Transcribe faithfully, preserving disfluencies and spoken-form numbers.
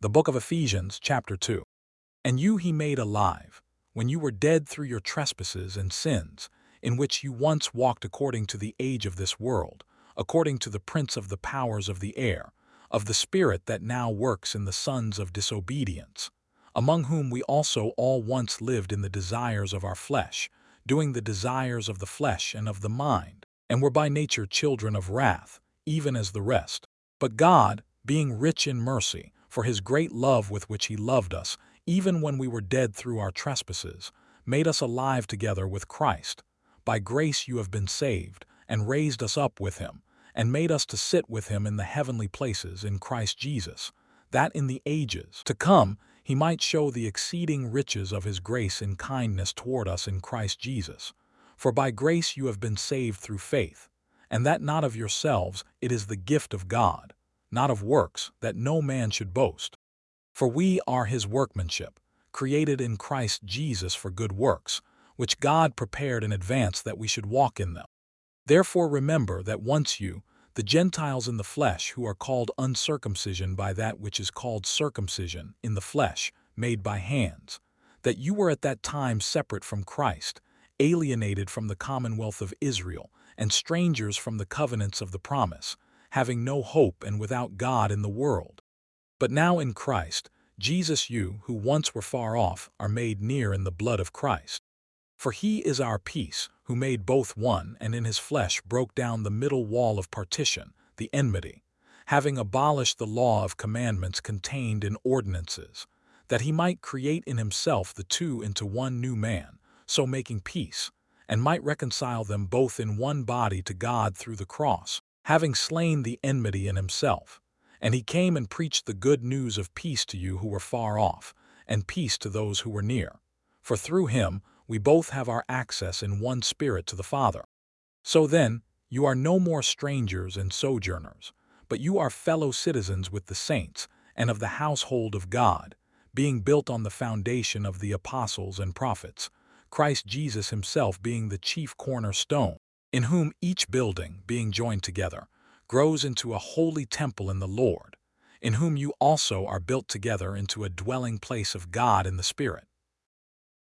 The book of Ephesians, chapter two. And you he made alive, when you were dead through your trespasses and sins, in which you once walked according to the age of this world, according to the prince of the powers of the air, of the spirit that now works in the sons of disobedience, among whom we also all once lived in the desires of our flesh, doing the desires of the flesh and of the mind, and were by nature children of wrath, even as the rest. But God, being rich in mercy, for his great love with which he loved us, even when we were dead through our trespasses, made us alive together with Christ. By grace you have been saved, and raised us up with him, and made us to sit with him in the heavenly places in Christ Jesus, that in the ages to come he might show the exceeding riches of his grace in kindness toward us in Christ Jesus. For by grace you have been saved through faith, and that not of yourselves, it is the gift of God, not of works, that no man should boast. For we are his workmanship, created in Christ Jesus for good works, which God prepared in advance that we should walk in them. Therefore remember that once you, the Gentiles in the flesh, who are called uncircumcision by that which is called circumcision in the flesh, made by hands, that you were at that time separate from Christ, alienated from the commonwealth of Israel, and strangers from the covenants of the promise, having no hope and without God in the world. But now in Christ, Jesus, you, who once were far off, are made near in the blood of Christ. For he is our peace, who made both one, and in his flesh broke down the middle wall of partition, the enmity, having abolished the law of commandments contained in ordinances, that he might create in himself the two into one new man, so making peace, and might reconcile them both in one body to God through the cross, having slain the enmity in himself. And he came and preached the good news of peace to you who were far off, and peace to those who were near. For through him we both have our access in one Spirit to the Father. So then, you are no more strangers and sojourners, but you are fellow citizens with the saints and of the household of God, being built on the foundation of the apostles and prophets, Christ Jesus himself being the chief cornerstone, in whom each building, being joined together, grows into a holy temple in the Lord, in whom you also are built together into a dwelling place of God in the Spirit.